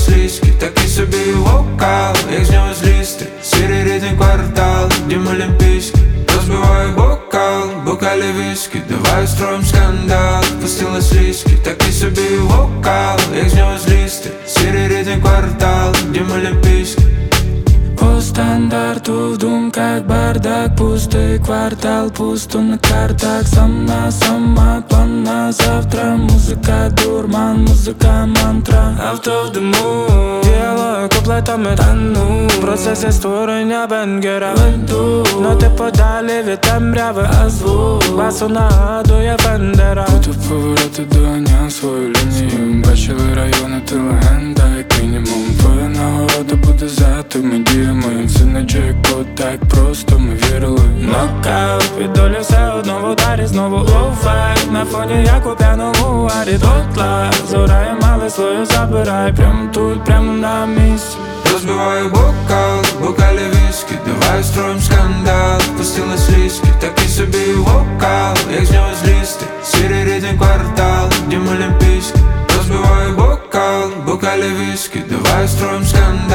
слизький, такий собі вокал, як з нього злізти. Сірий рідний квартал, дім олімпійський. Розбиваю бокал, бокалі віскі. Давай устроїм скандал, пустила слизький, такий собі вокал, як з нього злізти. Сірий рідний квартал, дім олімпійський. По стандарту в думках бардак, пустий квартал, пусто на картах. Сама план на завтра. Музика дурман, музика мантра. Авто в диму, діалог куплетами тону. В процесі створення бенгера веду. Ноти подалі від темряви, а звук басу нагадує Фендера. Буду повороти доганяв свою лінію. Бачили райони, ти легенда, як мінімум. Твоя нагорода буде за тими діями. Це не джекпот, так просто ми вірили. Нокаут, від долі все одно в ударі. Знову лоу-файт, на фоні як у п'яному арі. Дотла, зорає мали свою забирай. Прямо тут, прямо на місці. Розбиваю бокал, бокалі віскі. Давай устроїм скандал, пустила слизький, такий собі вокал, як з нього злізти. Сірий рідний квартал, дім олімпійський. Розбиваю бокал, бокалі віскі. Давай устроїм скандал.